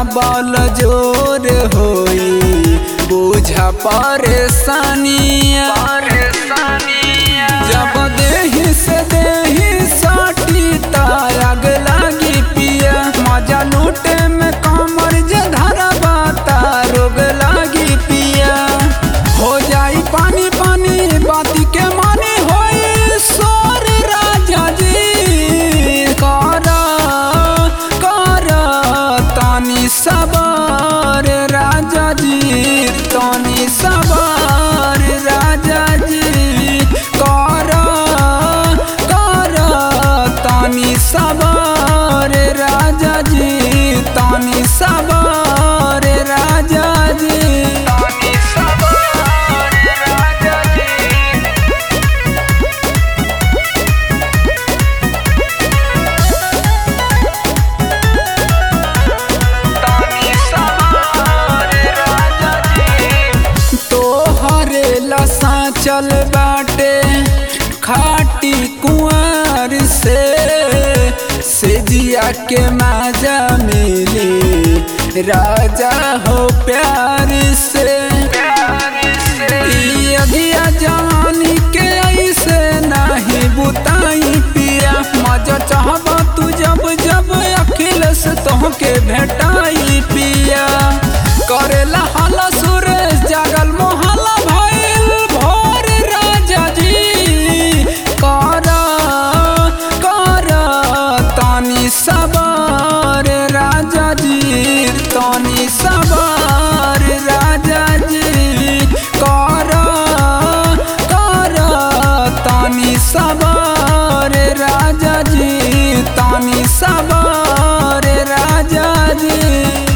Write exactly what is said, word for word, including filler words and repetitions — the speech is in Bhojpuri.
बल जोर होई बुझा परेशानिया। जब देही से देही साटी आग लागी पिया मजा लूटे में कमर जे धरबा रोग लागी पिया। हो जाई पानी पानी बाती के मानी होई सोर राजा जी कर कर तानी सबर राजा जी तानी सबर राजा जी कर कर तानी सबर राजा जी तानी सबर राजा जी तानी सबर राजा जी। तानी सबर राजा जी। तोहरे लसा चल बाटे खाटी कुंवर से सेजिया के माजा मिली राजा हो प्यार से। ई अगिया जवानी के ऐसे नहीं बुताई पिया मजा चाहबा तू जब जब अखिलेश तोहके भेटाई पिया। करेला हाला सुरेश जागल मोहल्ला भइल भोर राजा जी कर कर तानी सबर राजा जी तानी सबर राजा जी कर कर तानी सबर राजा जी तानी सबर राजा जी।